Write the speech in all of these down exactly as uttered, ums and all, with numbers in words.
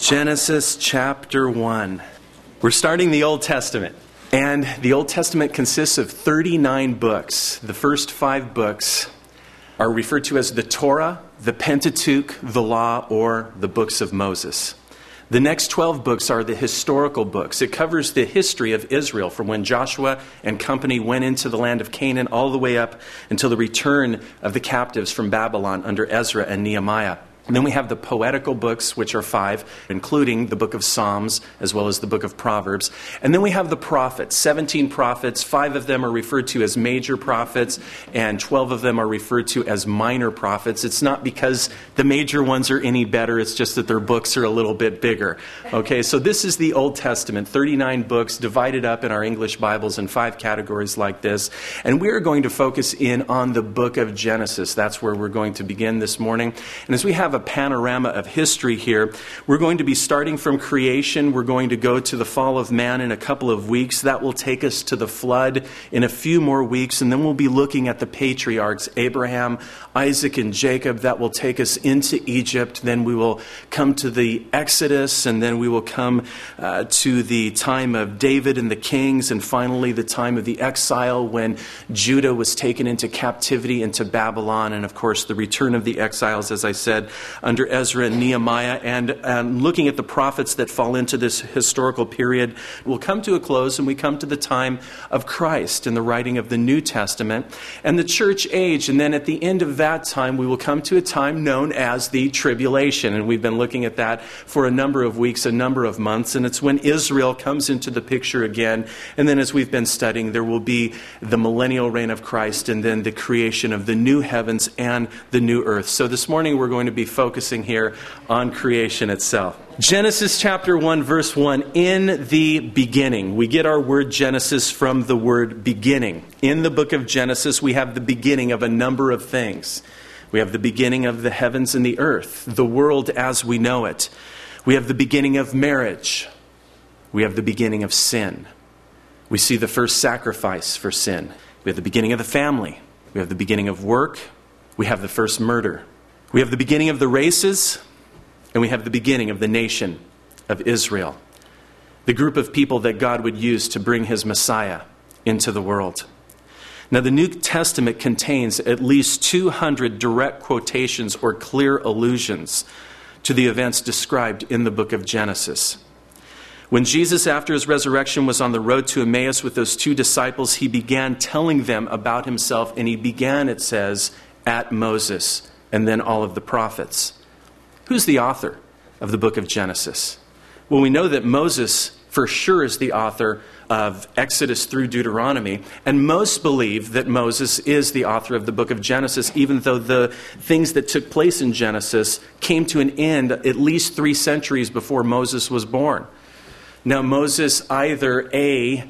Genesis chapter one. We're starting the Old Testament. And the Old Testament consists of thirty-nine books. The first five books are referred to as the Torah, the Pentateuch, the Law, or the books of Moses. The next twelve books are the historical books. It covers the history of Israel from when Joshua and company went into the land of Canaan all the way up until the return of the captives from Babylon under Ezra and Nehemiah. And then we have the poetical books, which are five, including the book of Psalms, as well as the book of Proverbs. And then we have the prophets, seventeen prophets. Five of them are referred to as major prophets, and twelve of them are referred to as minor prophets. It's not because the major ones are any better, it's just that their books are a little bit bigger. Okay, so this is the Old Testament, thirty-nine books divided up in our English Bibles in five categories like this. And we're going to focus in on the book of Genesis. That's where we're going to begin this morning. And as we have a panorama of history here, we're going to be starting from creation. We're going to go to the fall of man in a couple of weeks. That will take us to the flood in a few more weeks, and then we'll be looking at the patriarchs, Abraham, Isaac, and Jacob. That will take us into Egypt. Then we will come to the Exodus, and then we will come uh, to the time of David and the kings, and finally the time of the exile when Judah was taken into captivity into Babylon, and of course the return of the exiles, as I said, under Ezra and Nehemiah. And um, looking at the prophets that fall into this historical period, we'll come to a close and we come to the time of Christ and the writing of the New Testament and the church age. And then at the end of that time, we will come to a time known as the tribulation. And we've been looking at that for a number of weeks, a number of months. And it's when Israel comes into the picture again. And then as we've been studying, there will be the millennial reign of Christ and then the creation of the new heavens and the new earth. So this morning we're going to be focusing here on creation itself. Genesis chapter one, verse one, in the beginning. We get our word Genesis from the word beginning. In the book of Genesis, we have the beginning of a number of things. We have the beginning of the heavens and the earth, the world as we know it. We have the beginning of marriage. We have the beginning of sin. We see the first sacrifice for sin. We have the beginning of the family. We have the beginning of work. We have the first murder. We have the beginning of the races, and we have the beginning of the nation of Israel, the group of people that God would use to bring his Messiah into the world. Now, the New Testament contains at least two hundred direct quotations or clear allusions to the events described in the book of Genesis. When Jesus, after his resurrection, was on the road to Emmaus with those two disciples, he began telling them about himself, and he began, it says, at Moses, and then all of the prophets. Who's the author of the book of Genesis? Well, we know that Moses for sure is the author of Exodus through Deuteronomy, and most believe that Moses is the author of the book of Genesis, even though the things that took place in Genesis came to an end at least three centuries before Moses was born. Now, Moses either A,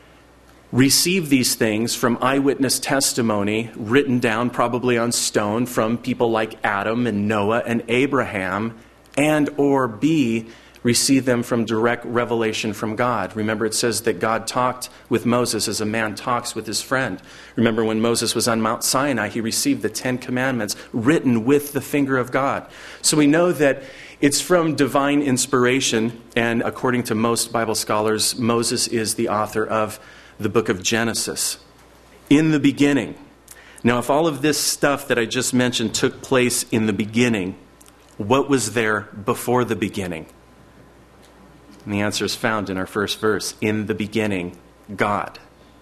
receive these things from eyewitness testimony written down probably on stone from people like Adam and Noah and Abraham, and or B, receive them from direct revelation from God. Remember, it says that God talked with Moses as a man talks with his friend. Remember, when Moses was on Mount Sinai, he received the Ten Commandments written with the finger of God. So we know that it's from divine inspiration, and according to most Bible scholars, Moses is the author of the book of Genesis. In the beginning. Now, if all of this stuff that I just mentioned took place in the beginning, what was there before the beginning? And the answer is found in our first verse. In the beginning, God.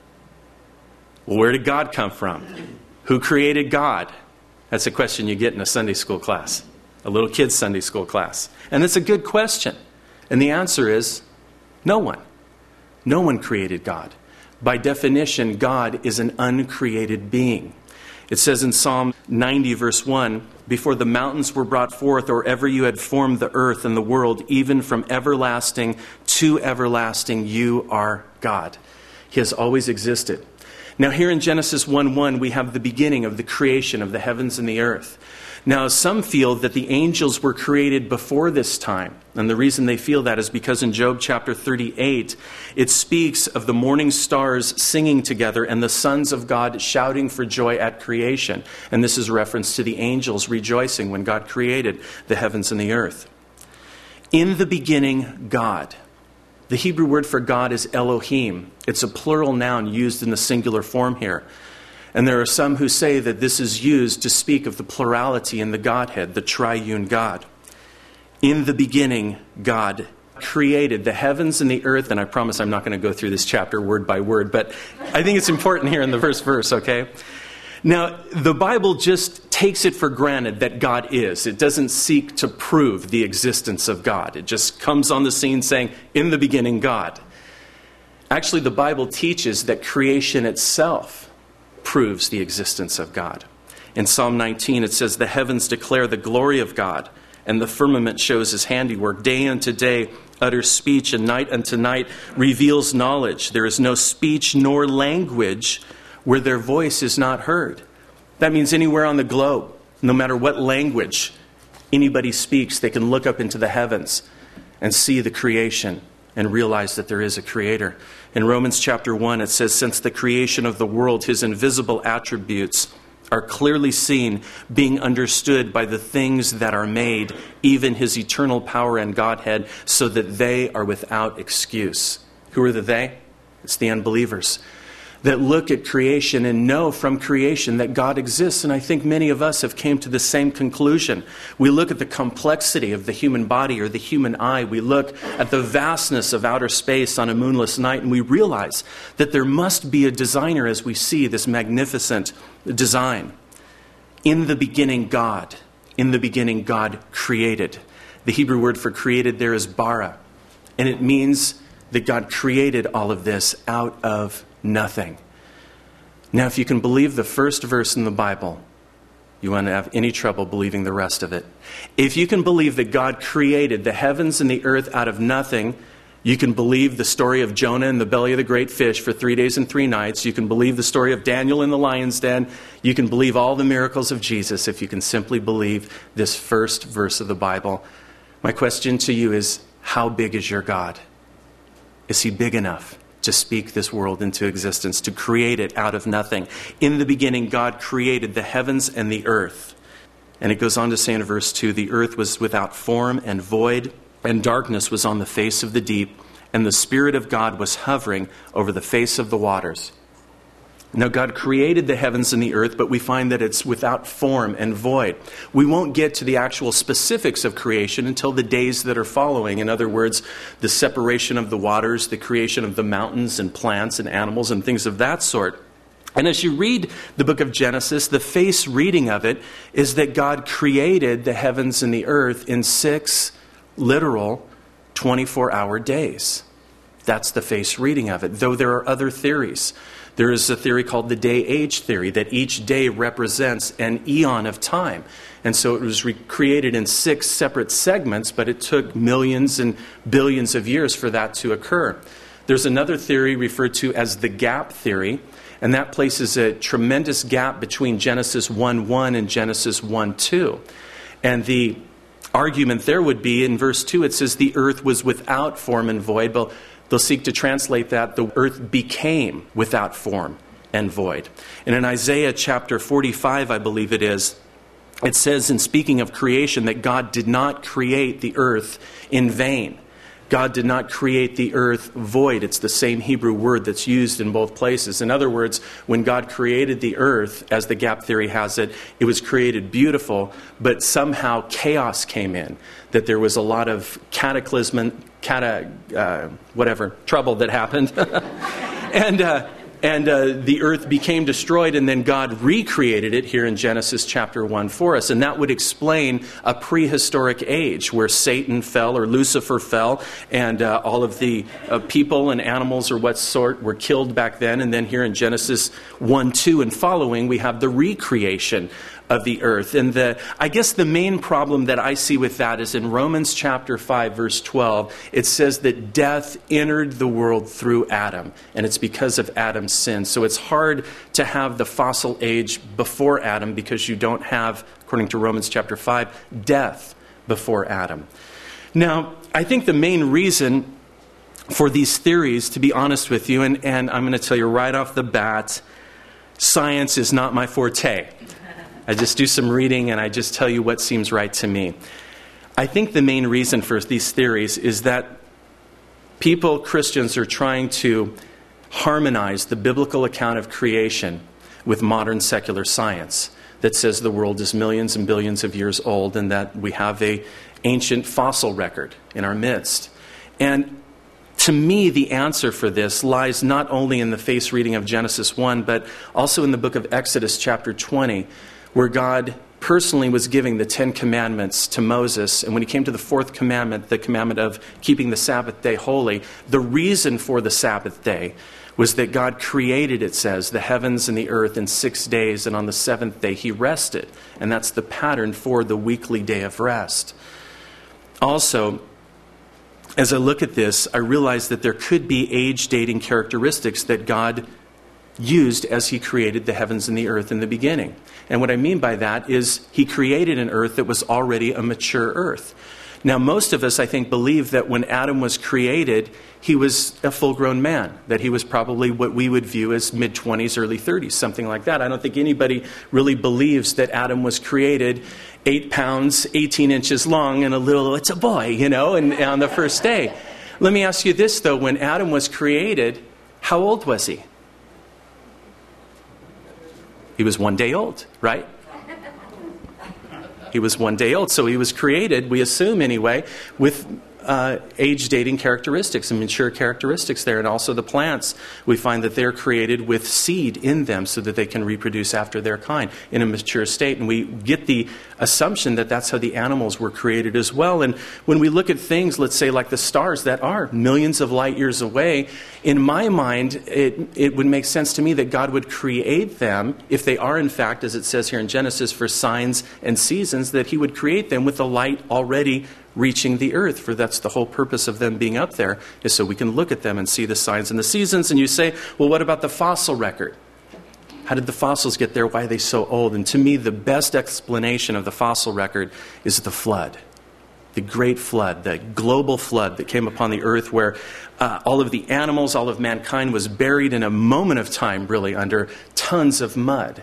Well, where did God come from? Who created God? That's a question you get in a Sunday school class, a little kid's Sunday school class. And it's a good question. And the answer is no one. No one created God. By definition, God is an uncreated being. It says in Psalm ninety, verse one, before the mountains were brought forth, or ever you had formed the earth and the world, even from everlasting to everlasting, you are God. He has always existed. Now here in Genesis one one, we have the beginning of the creation of the heavens and the earth. Now, some feel that the angels were created before this time. And the reason they feel that is because in Job chapter thirty-eight, it speaks of the morning stars singing together and the sons of God shouting for joy at creation. And this is a reference to the angels rejoicing when God created the heavens and the earth. In the beginning, God. The Hebrew word for God is Elohim. It's a plural noun used in the singular form here. And there are some who say that this is used to speak of the plurality in the Godhead, the triune God. In the beginning, God created the heavens and the earth. And I promise I'm not going to go through this chapter word by word, but I think it's important here in the first verse, okay? Now, the Bible just takes it for granted that God is. It doesn't seek to prove the existence of God. It just comes on the scene saying, in the beginning, God. Actually, the Bible teaches that creation itself proves the existence of God. In Psalm nineteen, it says, the heavens declare the glory of God, and the firmament shows his handiwork. Day unto day utters speech, and night unto night reveals knowledge. There is no speech nor language where their voice is not heard. That means anywhere on the globe, no matter what language anybody speaks, they can look up into the heavens and see the creation and realize that there is a creator. In Romans chapter one, it says, since the creation of the world, his invisible attributes are clearly seen, being understood by the things that are made, even his eternal power and Godhead, so that they are without excuse. Who are the they? It's the unbelievers that look at creation and know from creation that God exists. And I think many of us have came to the same conclusion. We look at the complexity of the human body or the human eye. We look at the vastness of outer space on a moonless night, and we realize that there must be a designer as we see this magnificent design. In the beginning, God. In the beginning, God created. The Hebrew word for created there is bara. And it means that God created all of this out of nothing. Now, if you can believe the first verse in the Bible, you won't have any trouble believing the rest of it. If you can believe that God created the heavens and the earth out of nothing, you can believe the story of Jonah in the belly of the great fish for three days and three nights. You can believe the story of Daniel in the lion's den. You can believe all the miracles of Jesus if you can simply believe this first verse of the Bible. My question to you is, how big is your God? Is he big enough to speak this world into existence, to create it out of nothing? In the beginning, God created the heavens and the earth. And it goes on to say in verse two, the earth was without form and void, and darkness was on the face of the deep, and the Spirit of God was hovering over the face of the waters. Now, God created the heavens and the earth, but we find that it's without form and void. We won't get to the actual specifics of creation until the days that are following. In other words, the separation of the waters, the creation of the mountains and plants and animals and things of that sort. And as you read the book of Genesis, the face reading of it is that God created the heavens and the earth in six literal twenty-four hour days. That's the face reading of it, though there are other theories. There is a theory called the day-age theory, that each day represents an eon of time. And so it was re- created in six separate segments, but it took millions and billions of years for that to occur. There's another theory referred to as the gap theory, and that places a tremendous gap between Genesis one one and Genesis one two. And the argument there would be, in verse two, it says the earth was without form and void. But they'll seek to translate that the earth became without form and void. And in Isaiah chapter forty-five, I believe it is, it says in speaking of creation that God did not create the earth in vain. God did not create the earth void. It's the same Hebrew word that's used in both places. In other words, when God created the earth, as the gap theory has it, it was created beautiful, but somehow chaos came in. That there was a lot of cataclysm, cata, uh, whatever, trouble that happened. and uh, and uh, the earth became destroyed, and then God recreated it here in Genesis chapter one for us. And that would explain a prehistoric age where Satan fell or Lucifer fell, and uh, all of the uh, people and animals or what sort were killed back then. And then here in Genesis one two and following, we have the recreation of the earth. And the I guess the main problem that I see with that is in Romans chapter five, verse twelve, it says that death entered the world through Adam, and it's because of Adam's sin. So it's hard to have the fossil age before Adam because you don't have, according to Romans chapter five, death before Adam. Now, I think the main reason for these theories, to be honest with you, and, and I'm going to tell you right off the bat, science is not my forte. I just do some reading and I just tell you what seems right to me. I think the main reason for these theories is that people, Christians, are trying to harmonize the biblical account of creation with modern secular science that says the world is millions and billions of years old and that we have a ancient fossil record in our midst. And to me, the answer for this lies not only in the face reading of Genesis one, but also in the book of Exodus chapter twenty, where God personally was giving the Ten Commandments to Moses. And when he came to the fourth commandment, the commandment of keeping the Sabbath day holy, the reason for the Sabbath day was that God created, it says, the heavens and the earth in six days, and on the seventh day he rested. And that's the pattern for the weekly day of rest. Also, as I look at this, I realize that there could be age-dating characteristics that God used as he created the heavens and the earth in the beginning. And what I mean by that is he created an earth that was already a mature earth. Now, most of us, I think, believe that when Adam was created, he was a full-grown man, that he was probably what we would view as mid-twenties, early thirties, something like that. I don't think anybody really believes that Adam was created eight pounds, eighteen inches long, and a little, it's a boy, you know, and, and on the first day. Let me ask you this, though. When Adam was created, how old was he? He was one day old, right? He was one day old, so he was created, we assume anyway, with uh, age-dating characteristics and mature characteristics there. And also the plants, we find that they're created with seed in them so that they can reproduce after their kind in a mature state. And we get the assumption that that's how the animals were created as well. And when we look at things, let's say like the stars that are millions of light years away, in my mind, it, it would make sense to me that God would create them, if they are in fact, as it says here in Genesis, for signs and seasons, that he would create them with the light already reaching the earth, for that's the whole purpose of them being up there, is so we can look at them and see the signs and the seasons. And you say, well, what about the fossil record? How did the fossils get there? Why are they so old? And to me, the best explanation of the fossil record is the flood. The great flood, the global flood that came upon the earth, where uh, all of the animals, all of mankind was buried in a moment of time, really, under tons of mud.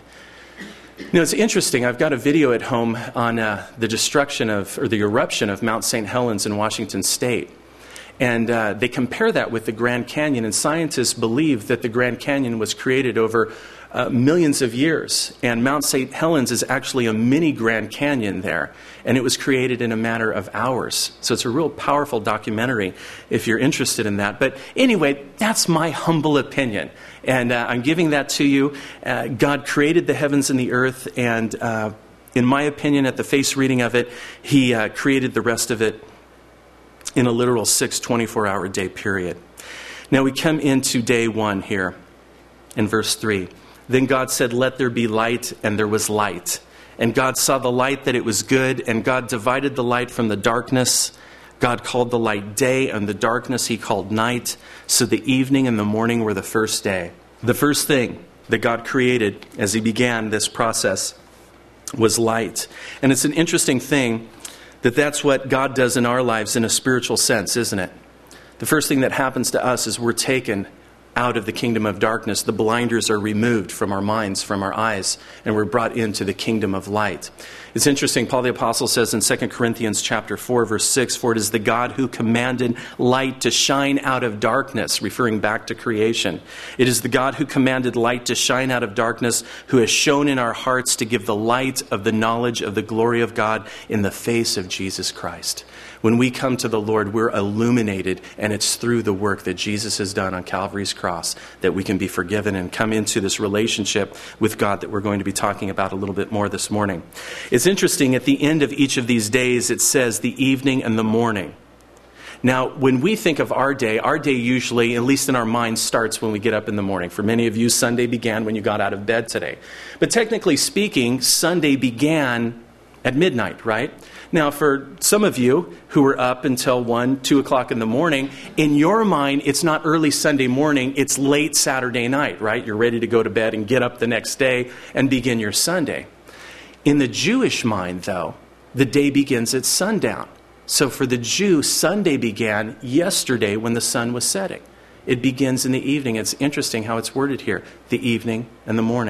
You know, it's interesting. I've got a video at home on uh, the destruction of, or the eruption of Mount Saint Helens in Washington State. And uh, they compare that with the Grand Canyon. And scientists believe that the Grand Canyon was created over uh, millions of years. And Mount Saint Helens is actually a mini Grand Canyon there. And it was created in a matter of hours. So it's a real powerful documentary if you're interested in that. But anyway, that's my humble opinion. And uh, I'm giving that to you. Uh, God created the heavens and the earth. And uh, in my opinion, at the face reading of it, he uh, created the rest of it in a literal six twenty-four hour day period. Now we come into day one here in verse three. Then God said, "Let there be light," and there was light. And God saw the light that it was good, and God divided the light from the darkness. God called the light day, and the darkness he called night. So the evening and the morning were the first day. The first thing that God created as he began this process was light. And it's an interesting thing that that's what God does in our lives in a spiritual sense, isn't it? The first thing that happens to us is we're taken out of the kingdom of darkness. The blinders are removed from our minds, from our eyes, and we're brought into the kingdom of light. It's interesting, Paul the Apostle says in Second Corinthians chapter four, verse six, "For it is the God who commanded light to shine out of darkness," referring back to creation. "It is the God who commanded light to shine out of darkness, who has shone in our hearts to give the light of the knowledge of the glory of God in the face of Jesus Christ." When we come to the Lord, we're illuminated, and it's through the work that Jesus has done on Calvary's cross that we can be forgiven and come into this relationship with God that we're going to be talking about a little bit more this morning. It's interesting, at the end of each of these days, it says the evening and the morning. Now, when we think of our day, our day usually, at least in our minds, starts when we get up in the morning. For many of you, Sunday began when you got out of bed today. But technically speaking, Sunday began at midnight, right? Now, for some of you who were up until one, two o'clock in the morning, in your mind, it's not early Sunday morning, it's late Saturday night, right? You're ready to go to bed and get up the next day and begin your Sunday. In the Jewish mind, though, the day begins at sundown. So for the Jew, Sunday began yesterday when the sun was setting. It begins in the evening. It's interesting how it's worded here, the evening and the morning.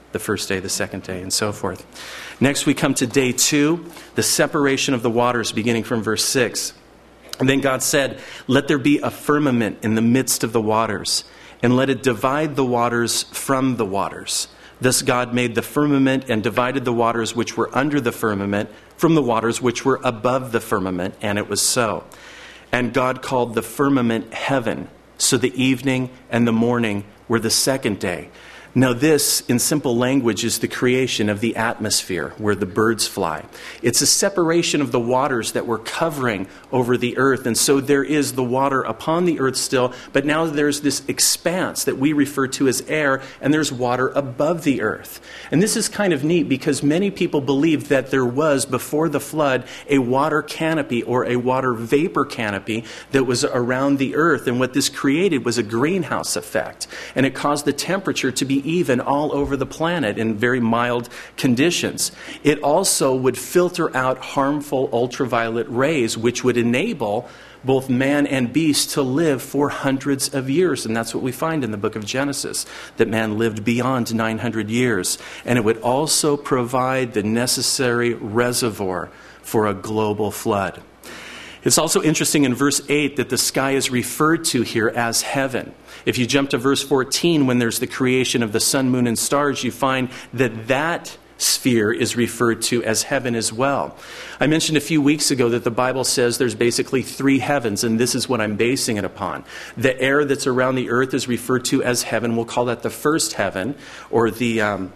the first day, the second day, and so forth. Next we come to day two, the separation of the waters, beginning from verse six. And then God said, "Let there be a firmament in the midst of the waters, and let it divide the waters from the waters." Thus God made the firmament and divided the waters which were under the firmament from the waters which were above the firmament, and it was so. And God called the firmament heaven. So the evening and the morning were the second day. Now this, in simple language, is the creation of the atmosphere where the birds fly. It's a separation of the waters that were covering over the earth. And so there is the water upon the earth still, but now there's this expanse that we refer to as air, and there's water above the earth. And this is kind of neat because many people believe that there was, before the flood, a water canopy or a water vapor canopy that was around the earth. And what this created was a greenhouse effect. And it caused the temperature to be even all over the planet in very mild conditions. It also would filter out harmful ultraviolet rays, which would enable both man and beast to live for hundreds of years. And that's what we find in the book of Genesis, that man lived beyond nine hundred years. And it would also provide the necessary reservoir for a global flood. It's also interesting in verse eight that the sky is referred to here as heaven. If you jump to verse fourteen, when there's the creation of the sun, moon, and stars, you find that that sphere is referred to as heaven as well. I mentioned a few weeks ago that the Bible says there's basically three heavens, and this is what I'm basing it upon. The air that's around the earth is referred to as heaven. We'll call that the first heaven, or the... Um,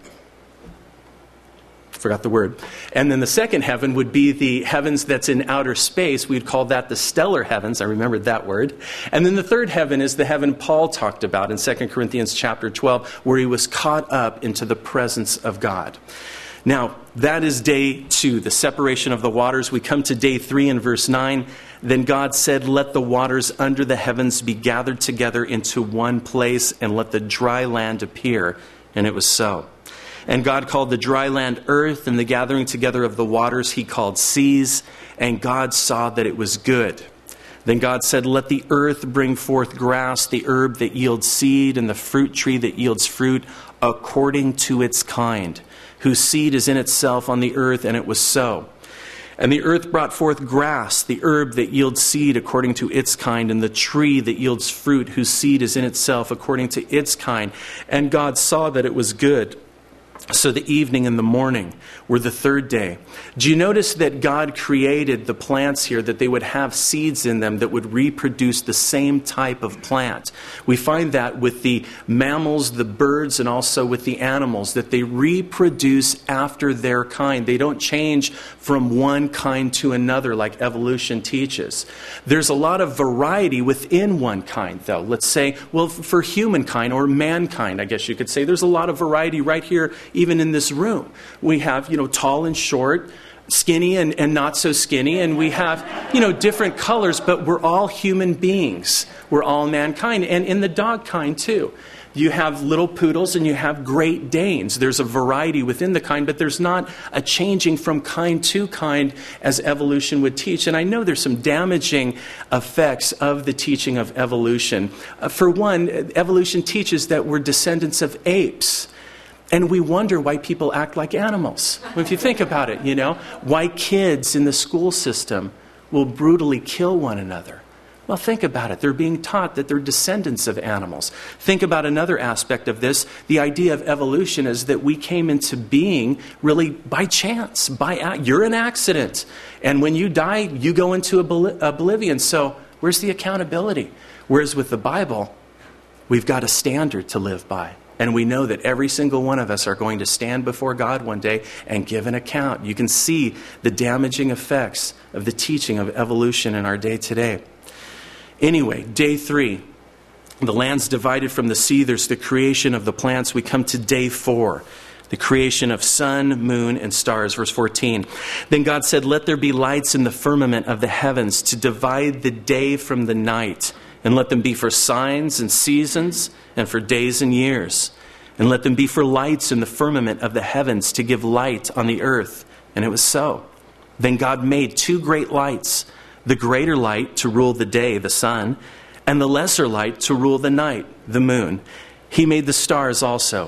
forgot the word. And then the second heaven would be the heavens that's in outer space. We'd call that the stellar heavens. I remembered that word. And then the third heaven is the heaven Paul talked about in Second Corinthians chapter twelve, where he was caught up into the presence of God. Now, that is day two, the separation of the waters. We come to day three in verse nine. Then God said, "Let the waters under the heavens be gathered together into one place, and let the dry land appear." And it was so. And God called the dry land earth, and the gathering together of the waters he called seas. And God saw that it was good. Then God said, "Let the earth bring forth grass, the herb that yields seed, and the fruit tree that yields fruit according to its kind, whose seed is in itself on the earth." And it was so. And the earth brought forth grass, the herb that yields seed according to its kind, and the tree that yields fruit, whose seed is in itself according to its kind. And God saw that it was good. So the evening and the morning were the third day. Do you notice that God created the plants here, that they would have seeds in them that would reproduce the same type of plant? We find that with the mammals, the birds, and also with the animals, that they reproduce after their kind. They don't change from one kind to another like evolution teaches. There's a lot of variety within one kind, though. Let's say, well, for humankind or mankind, I guess you could say, there's a lot of variety right here. Even in this room, we have, you know, tall and short, skinny and, and not so skinny, and we have, you know, different colors, but we're all human beings. We're all mankind. And in the dog kind, too. You have little poodles and you have Great Danes. There's a variety within the kind, but there's not a changing from kind to kind as evolution would teach. And I know there's some damaging effects of the teaching of evolution. Uh, for one, evolution teaches that we're descendants of apes. And we wonder why people act like animals. If you think about it, you know, why kids in the school system will brutally kill one another. Well, think about it. They're being taught that they're descendants of animals. Think about another aspect of this. The idea of evolution is that we came into being really by chance. By you're an accident. And when you die, you go into oblivion. So where's the accountability? Whereas with the Bible, we've got a standard to live by. And we know that every single one of us are going to stand before God one day and give an account. You can see the damaging effects of the teaching of evolution in our day today. Anyway, day three. The land's divided from the sea. There's the creation of the plants. We come to day four. The creation of sun, moon, and stars. Verse fourteen. Then God said, "Let there be lights in the firmament of the heavens to divide the day from the night. And let them be for signs and seasons and for days and years. And let them be for lights in the firmament of the heavens to give light on the earth." And it was so. Then God made two great lights, the greater light to rule the day, the sun, and the lesser light to rule the night, the moon. He made the stars also.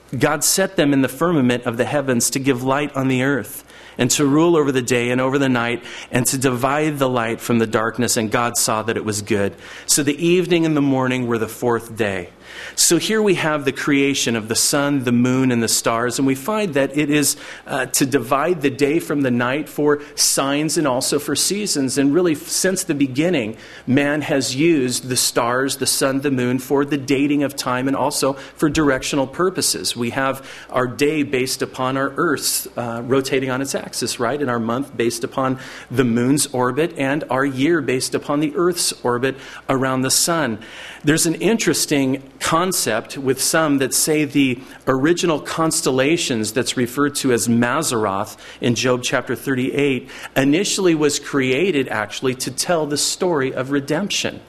God set them in the firmament of the heavens to give light on the earth, and to rule over the day and over the night, and to divide the light from the darkness. And God saw that it was good. So the evening and the morning were the fourth day. So here we have the creation of the sun, the moon, and the stars. And we find that it is uh, to divide the day from the night for signs and also for seasons. And really, since the beginning, man has used the stars, the sun, the moon for the dating of time and also for directional purposes. We have our day based upon our Earth's uh, rotating on its axis, right? And our month based upon the moon's orbit, and our year based upon the Earth's orbit around the sun. There's an interesting concept with some that say the original constellations that's referred to as Mazzaroth in Job chapter thirty-eight initially was created actually to tell the story of redemption.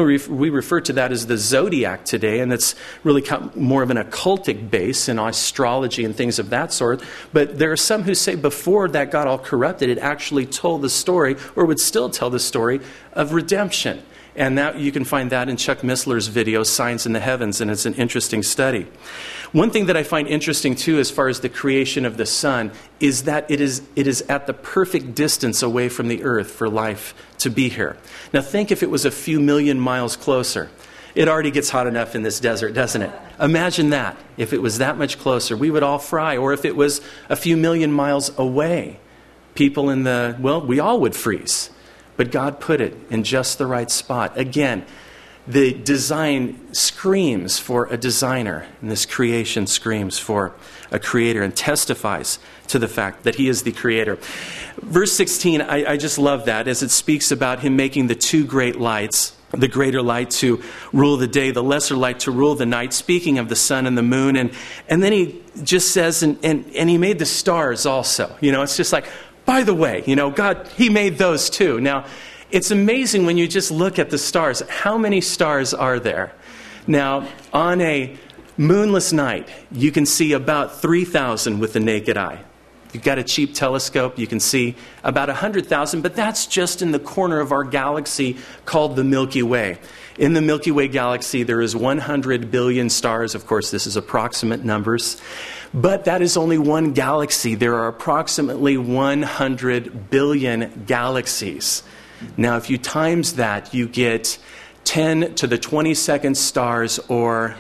We refer to that as the zodiac today, and that's really more of an occultic base in astrology and things of that sort. But there are some who say before that got all corrupted, it actually told the story, or would still tell the story, of redemption. And that you can find that in Chuck Missler's video, Signs in the Heavens, and it's an interesting study. One thing that I find interesting, too, as far as the creation of the sun, is that it is it is at the perfect distance away from the earth for life to be here. Now, think if it was a few million miles closer. It already gets hot enough in this desert, doesn't it? Imagine that. If it was that much closer, we would all fry. Or if it was a few million miles away, people in the, well, we all would freeze. But God put it in just the right spot. Again, the design screams for a designer, and this creation screams for a creator and testifies to the fact that he is the creator. Verse sixteen, I, I just love that as it speaks about him making the two great lights, the greater light to rule the day, the lesser light to rule the night, speaking of the sun and the moon. And, and then he just says, and, and, and he made the stars also. You know, it's just like, by the way, you know, God, he made those too. Now, it's amazing when you just look at the stars. How many stars are there? Now, on a moonless night, you can see about three thousand with the naked eye. If you've got a cheap telescope, you can see about one hundred thousand, but that's just in the corner of our galaxy called the Milky Way. In the Milky Way galaxy, there is one hundred billion stars. Of course, this is approximate numbers. But that is only one galaxy. There are approximately one hundred billion galaxies. Now, if you times that, you get ten to the twenty-second stars, or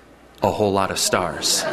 a whole lot of stars.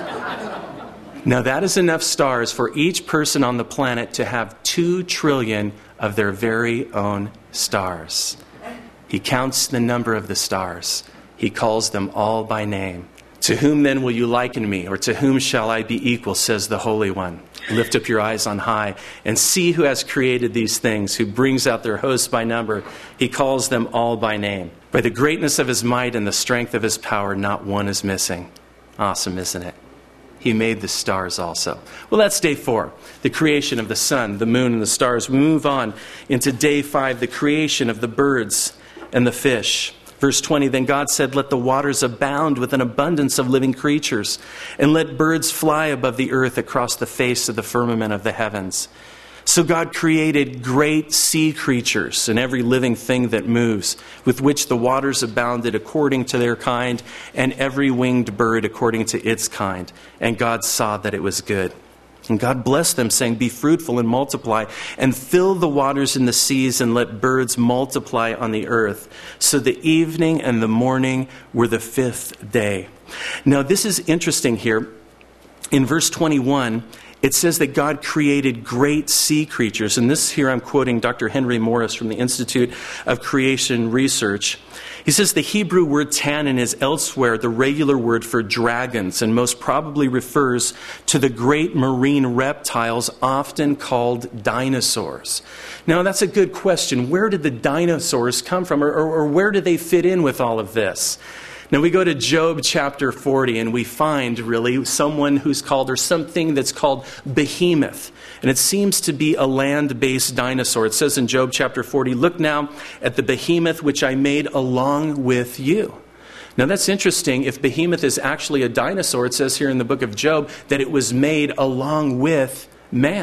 Now, that is enough stars for each person on the planet to have two trillion of their very own stars. He counts the number of the stars. He calls them all by name. To whom then will you liken me, or to whom shall I be equal, says the Holy One. Lift up your eyes on high and see who has created these things, who brings out their hosts by number. He calls them all by name. By the greatness of his might and the strength of his power, not one is missing. Awesome, isn't it? He made the stars also. Well, that's day four, the creation of the sun, the moon, and the stars. We move on into day five, the creation of the birds and the fish. Verse twenty, then God said, let the waters abound with an abundance of living creatures, and let birds fly above the earth across the face of the firmament of the heavens. So God created great sea creatures and every living thing that moves, with which the waters abounded according to their kind, and every winged bird according to its kind. And God saw that it was good. And God blessed them, saying, be fruitful and multiply, and fill the waters in the seas, and let birds multiply on the earth. So the evening and the morning were the fifth day. Now, this is interesting here. In verse twenty-one, it says that God created great sea creatures. And this here I'm quoting Doctor Henry Morris from the Institute of Creation Research. He says the Hebrew word tannin is elsewhere the regular word for dragons, and most probably refers to the great marine reptiles often called dinosaurs. Now, that's a good question. Where did the dinosaurs come from, or, or, or where do they fit in with all of this? Now, we go to Job chapter forty, and we find, really, someone who's called, or something that's called Behemoth. And it seems to be a land-based dinosaur. It says in Job chapter forty, look now at the behemoth which I made along with you. Now, that's interesting. If Behemoth is actually a dinosaur, it says here in the book of Job that it was made along with man.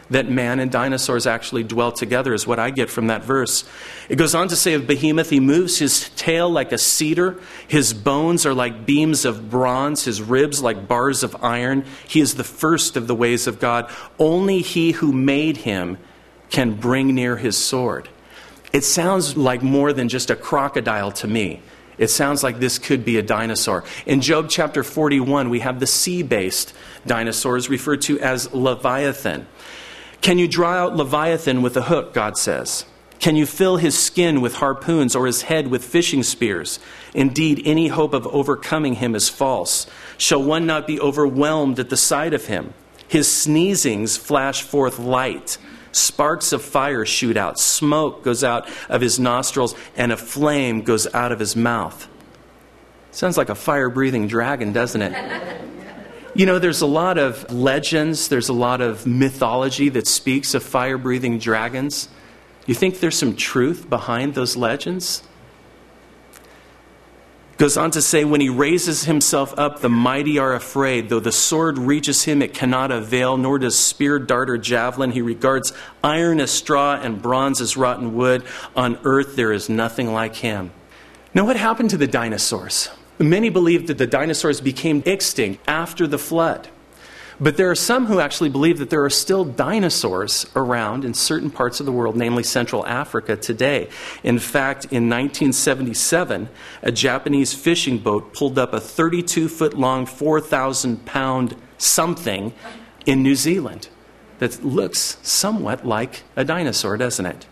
that man and dinosaurs actually dwell together, is what I get from that verse. It goes on to say of Behemoth, he moves his tail like a cedar. His bones are like beams of bronze, his ribs like bars of iron. He is the first of the ways of God. Only he who made him can bring near his sword. It sounds like more than just a crocodile to me. It sounds like this could be a dinosaur. In Job chapter forty-one, we have the sea-based dinosaurs referred to as Leviathan. Can you draw out Leviathan with a hook, God says? Can you fill his skin with harpoons or his head with fishing spears? Indeed, any hope of overcoming him is false. Shall one not be overwhelmed at the sight of him? His sneezings flash forth light. Sparks of fire shoot out. Smoke goes out of his nostrils, and a flame goes out of his mouth. Sounds like a fire-breathing dragon, doesn't it? You know, there's a lot of legends, there's a lot of mythology that speaks of fire-breathing dragons. You think there's some truth behind those legends? Goes on to say, when he raises himself up, the mighty are afraid. Though the sword reaches him, it cannot avail, nor does spear, dart, or javelin. He regards iron as straw and bronze as rotten wood. On earth there is nothing like him. Now, what happened to the dinosaurs? Many believe that the dinosaurs became extinct after the flood. But there are some who actually believe that there are still dinosaurs around in certain parts of the world, namely Central Africa today. In fact, in nineteen seventy-seven, a Japanese fishing boat pulled up a thirty-two foot long, four thousand pound something in New Zealand that looks somewhat like a dinosaur, doesn't it?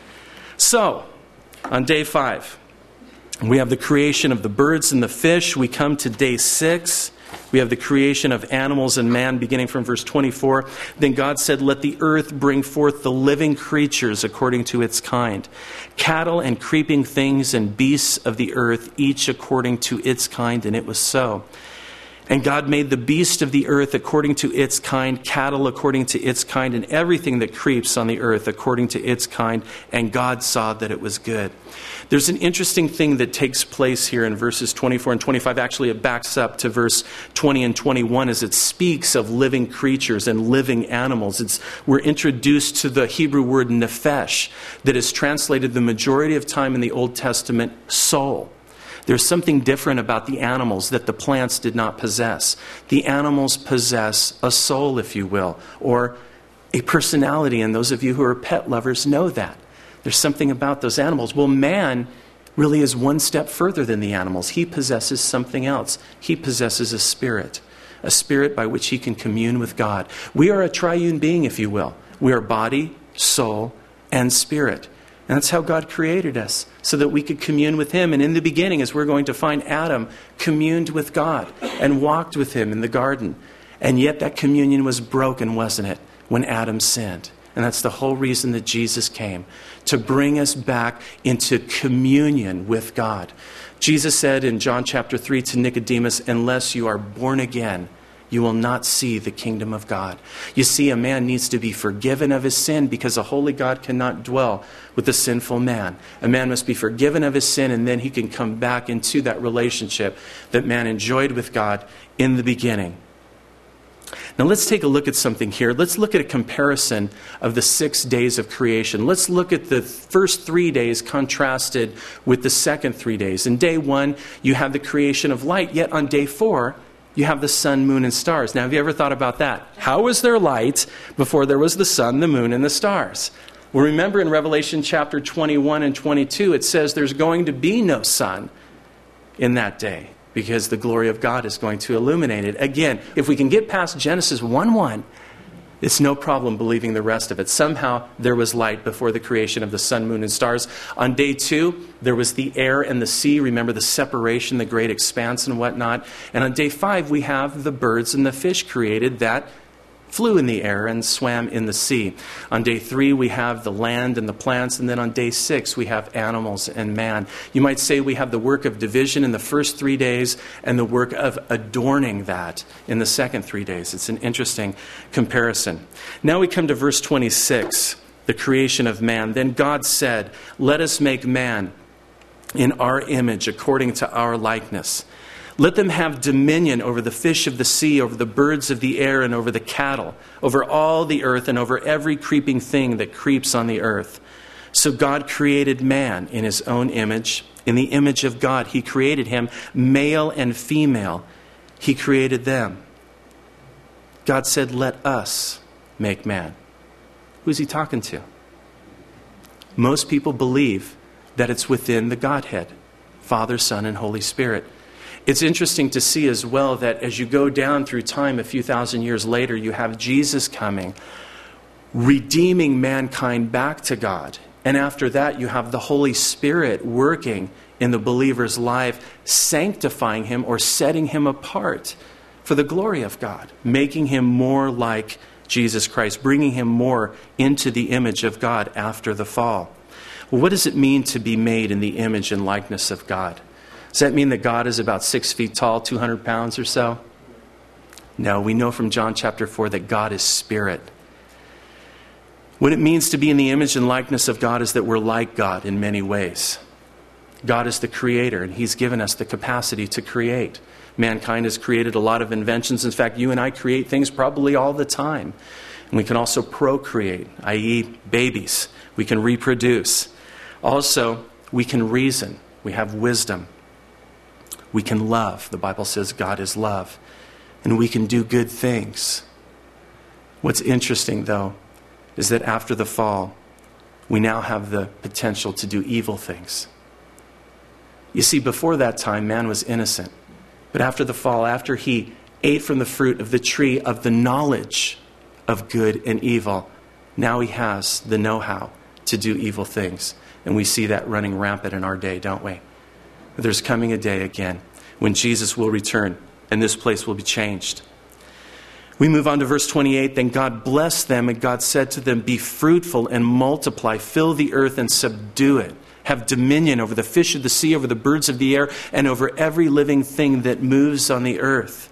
So, on day five, we have the creation of the birds and the fish. We come to day six. We have the creation of animals and man, beginning from verse twenty-four. Then God said, let the earth bring forth the living creatures according to its kind, cattle and creeping things and beasts of the earth, each according to its kind. And it was so. And God made the beast of the earth according to its kind, cattle according to its kind, and everything that creeps on the earth according to its kind. And God saw that it was good. There's an interesting thing that takes place here in verses twenty-four and twenty-five. Actually, it backs up to verse twenty and twenty-one as it speaks of living creatures and living animals. It's, we're introduced to the Hebrew word nephesh that is translated the majority of time in the Old Testament soul. There's something different about the animals that the plants did not possess. The animals possess a soul, if you will, or a personality, and those of you who are pet lovers know that. There's something about those animals. Well, man really is one step further than the animals. He possesses something else. He possesses a spirit, a spirit by which he can commune with God. We are a triune being, if you will. We are body, soul, and spirit. And that's how God created us, so that we could commune with him. And in the beginning, as we're going to find, Adam communed with God and walked with him in the garden. And yet that communion was broken, wasn't it, when Adam sinned? And that's the whole reason that Jesus came, to bring us back into communion with God. Jesus said in John chapter three to Nicodemus, unless you are born again, you will not see the kingdom of God. You see, a man needs to be forgiven of his sin because a holy God cannot dwell with a sinful man. A man must be forgiven of his sin, and then he can come back into that relationship that man enjoyed with God in the beginning. Now let's take a look at something here. Let's look at a comparison of the six days of creation. Let's look at the first three days contrasted with the second three days. In day one, you have the creation of light, yet on day four, you have the sun, moon, and stars. Now, have you ever thought about that? How was there light before there was the sun, the moon, and the stars? Well, remember in Revelation chapter twenty-one and twenty-two, it says there's going to be no sun in that day because the glory of God is going to illuminate it. Again, if we can get past Genesis one one, it's no problem believing the rest of it. Somehow there was light before the creation of the sun, moon, and stars. On day two, there was the air and the sea. Remember the separation, the great expanse and whatnot. And on day five, we have the birds and the fish created that flew in the air and swam in the sea. On day three, we have the land and the plants. And then on day six, we have animals and man. You might say we have the work of division in the first three days and the work of adorning that in the second three days. It's an interesting comparison. Now we come to verse twenty-six, the creation of man. Then God said, let us make man in our image according to our likeness. Let them have dominion over the fish of the sea, over the birds of the air, and over the cattle, over all the earth, and over every creeping thing that creeps on the earth. So God created man in his own image. In the image of God, he created him, male and female. He created them. God said, let us make man. Who's he talking to? Most people believe that it's within the Godhead, Father, Son, and Holy Spirit. It's interesting to see as well that as you go down through time, a few thousand years later, you have Jesus coming, redeeming mankind back to God. And after that, you have the Holy Spirit working in the believer's life, sanctifying him or setting him apart for the glory of God, making him more like Jesus Christ, bringing him more into the image of God after the fall. Well, what does it mean to be made in the image and likeness of God? Does that mean that God is about six feet tall, two hundred pounds or so? No, we know from John chapter four that God is spirit. What it means to be in the image and likeness of God is that we're like God in many ways. God is the creator, and he's given us the capacity to create. Mankind has created a lot of inventions. In fact, you and I create things probably all the time. And we can also procreate, that is babies. We can reproduce. Also, we can reason. We have wisdom. We can love. The Bible says God is love. And we can do good things. What's interesting, though, is that after the fall, we now have the potential to do evil things. You see, before that time, man was innocent. But after the fall, after he ate from the fruit of the tree of the knowledge of good and evil, now he has the know-how to do evil things. And we see that running rampant in our day, don't we? There's coming a day again when Jesus will return and this place will be changed. We move on to verse twenty-eight. Then God blessed them, and God said to them, be fruitful and multiply, fill the earth and subdue it. Have dominion over the fish of the sea, over the birds of the air, and over every living thing that moves on the earth.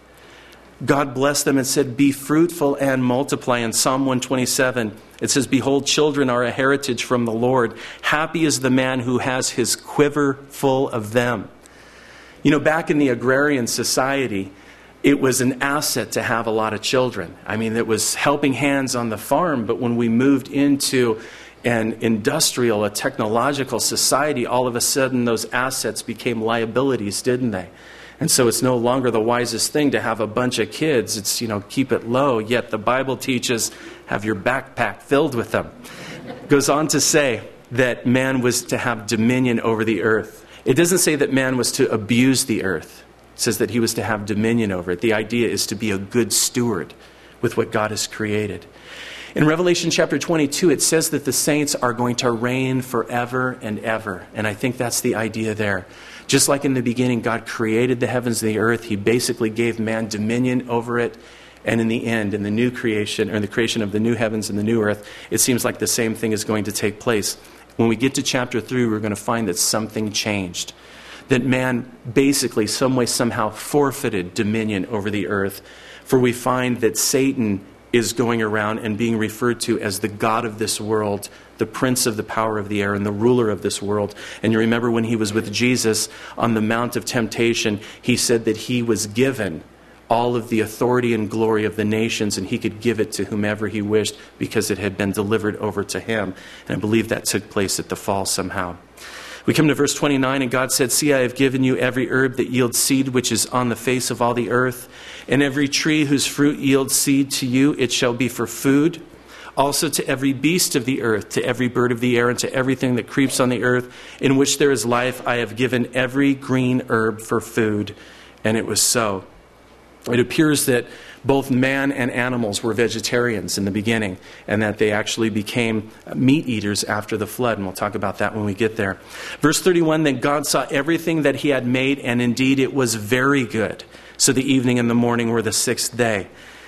God blessed them and said, be fruitful and multiply. In Psalm one twenty-seven, it says, behold, children are a heritage from the Lord. Happy is the man who has his quiver full of them. You know, back in the agrarian society, it was an asset to have a lot of children. I mean, it was helping hands on the farm, but when we moved into an industrial, a technological society, all of a sudden those assets became liabilities, didn't they? And so it's no longer the wisest thing to have a bunch of kids. It's, you know, keep it low. Yet the Bible teaches, have your backpack filled with them. It goes on to say that man was to have dominion over the earth. It doesn't say that man was to abuse the earth. It says that he was to have dominion over it. The idea is to be a good steward with what God has created. In Revelation chapter twenty-two, it says that the saints are going to reign forever and ever. And I think that's the idea there. Just like in the beginning, God created the heavens and the earth. He basically gave man dominion over it. And in the end, in the new creation, or in the creation of the new heavens and the new earth, it seems like the same thing is going to take place. When we get to chapter three, we're going to find that something changed. That man basically, some way, somehow forfeited dominion over the earth. For we find that Satan is going around and being referred to as the God of this world, the prince of the power of the air, and the ruler of this world. And you remember when he was with Jesus on the Mount of Temptation, he said that he was given all of the authority and glory of the nations, and he could give it to whomever he wished because it had been delivered over to him. And I believe that took place at the fall somehow. We come to verse twenty-nine, and God said, see, I have given you every herb that yields seed, which is on the face of all the earth, and every tree whose fruit yields seed to you, it shall be for food. Also to every beast of the earth, to every bird of the air, and to everything that creeps on the earth, in which there is life, I have given every green herb for food. And it was so. It appears that both man and animals were vegetarians in the beginning, and that they actually became meat eaters after the flood. And we'll talk about that when we get there. Verse thirty-one, then God saw everything that he had made, and indeed it was very good. So the evening and the morning were the sixth day.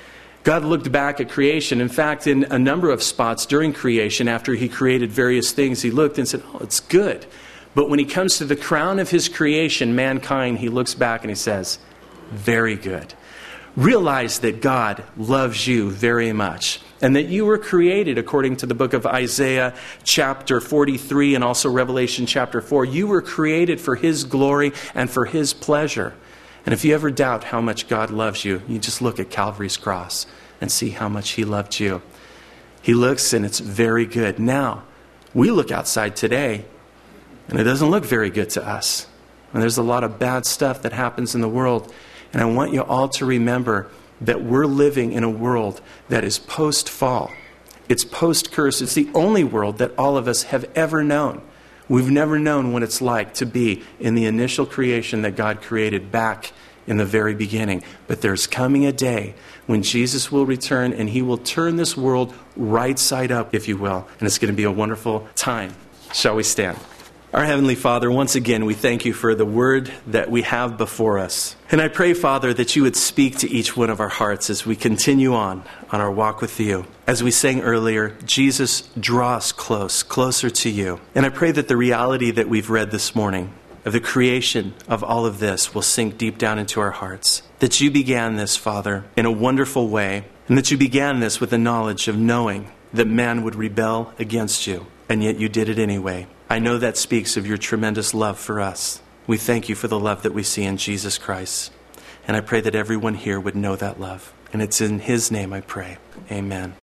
God looked back at creation. In fact, in a number of spots during creation, after he created various things, he looked and said, oh, it's good. But when he comes to the crown of his creation, mankind, he looks back and he says, very good. Realize that God loves you very much, and that you were created according to the book of Isaiah chapter forty-three and also Revelation chapter four. You were created for his glory and for his pleasure. And if you ever doubt how much God loves you, you just look at Calvary's cross and see how much he loved you. He looks and it's very good. Now, we look outside today and it doesn't look very good to us. And there's a lot of bad stuff that happens in the world. And I want you all to remember that we're living in a world that is post-fall. It's post-curse. It's the only world that all of us have ever known. We've never known what it's like to be in the initial creation that God created back in the very beginning. But there's coming a day when Jesus will return and he will turn this world right side up, if you will. And it's going to be a wonderful time. Shall we stand? Our Heavenly Father, once again, we thank you for the word that we have before us. And I pray, Father, that you would speak to each one of our hearts as we continue on, on our walk with you. As we sang earlier, Jesus, draw us close, closer to you. And I pray that the reality that we've read this morning, of the creation of all of this, will sink deep down into our hearts. That you began this, Father, in a wonderful way, and that you began this with the knowledge of knowing that man would rebel against you, and yet you did it anyway. I know that speaks of your tremendous love for us. We thank you for the love that we see in Jesus Christ. And I pray that everyone here would know that love. And it's in his name I pray. Amen.